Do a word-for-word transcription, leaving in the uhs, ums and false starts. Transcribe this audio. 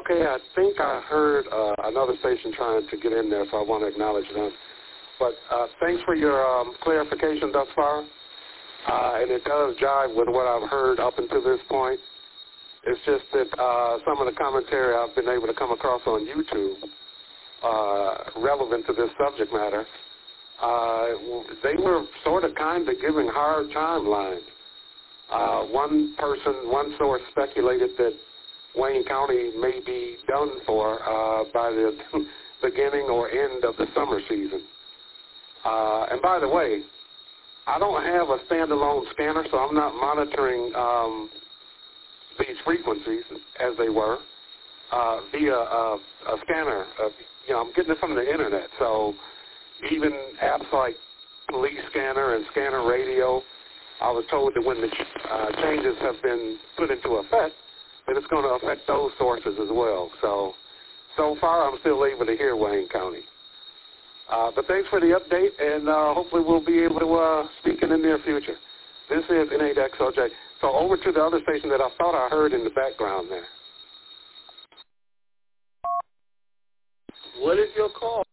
Okay, I think I heard uh, another station trying to get in there, so I want to acknowledge them. But uh, thanks for your um, clarification thus far, uh, and it does jive with what I've heard up until this point. It's just that uh, some of the commentary I've been able to come across on YouTube uh, relevant to this subject matter, uh, they were sort of kind of giving hard timelines. Uh, one person, one source speculated that Wayne County may be done for uh, by the beginning or end of the summer season. Uh, and by the way, I don't have a standalone scanner, so I'm not monitoring um, these frequencies as they were uh, via a, a scanner. Uh, you know, I'm getting it from the internet, so even apps like Police Scanner and Scanner Radio, I was told that when the uh, changes have been put into effect, that it's going to affect those sources as well. So, so far I'm still able to hear Wayne County. Uh, but thanks for the update, and uh, hopefully we'll be able to uh, speak in the near future. This is N eight X O J. So over to the other station that I thought I heard in the background there. What is your call?